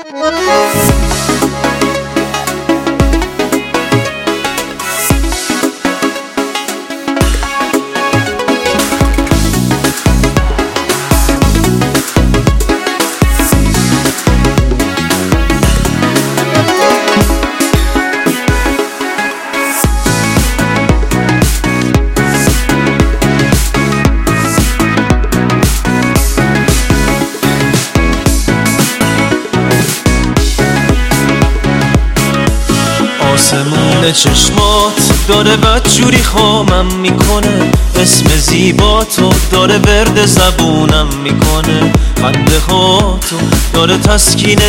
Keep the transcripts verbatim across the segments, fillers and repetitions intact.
آسمون چشمات داره بدجوری خامم میکنه، اسم زیباتو داره ورد زبونم میکنه، خنده هاتو داره تسکین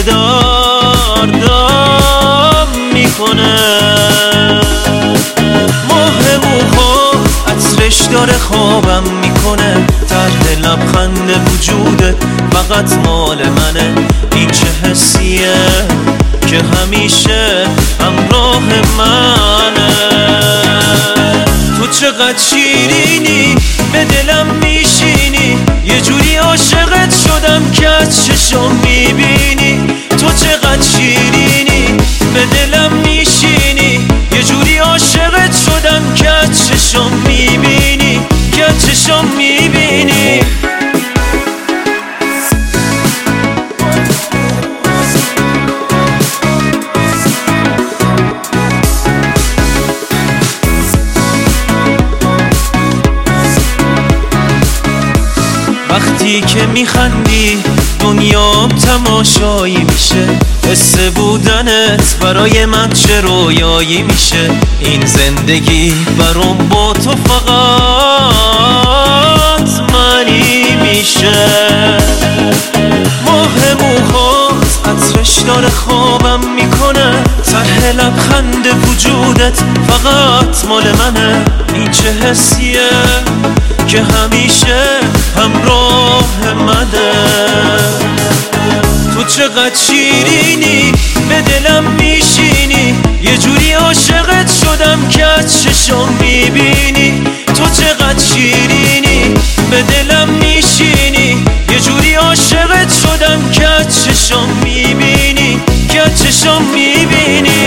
دردم میکنه، ماه موهات عطرش داره خوابم میکنه، طرح لبخند وجودت فقط مال منه. این چه حسیه که همیشه همراه منه؟ تو چقدر شیرینی به دلم میشینی، یه جوری عاشقت شدم که از چشم میبینی. تو چقدر شیرینی به دلم میشینی، یه جوری عاشقت شدم که از چشم میبینی، که از چشم میبینی. وقتی که میخندی دنیام تماشایی میشه، حس بودنت برای من چه رویایی میشه. این زندگی برام با تو فقط منی میشه. ماه موهات عطرش داره خوابم میکنه، طرح لبخند وجودت فقط مال منه. این چه حسیه که همیشه همراه منه؟ تو چقدر شیرینی به دلم میشینی، یه جوری عاشقت شدم که از چشم میبینی. تو چقدر شیرینی به دلم میشینی، یه جوری عاشقت شدم که از چشم میبینی، که از چشم میبینی.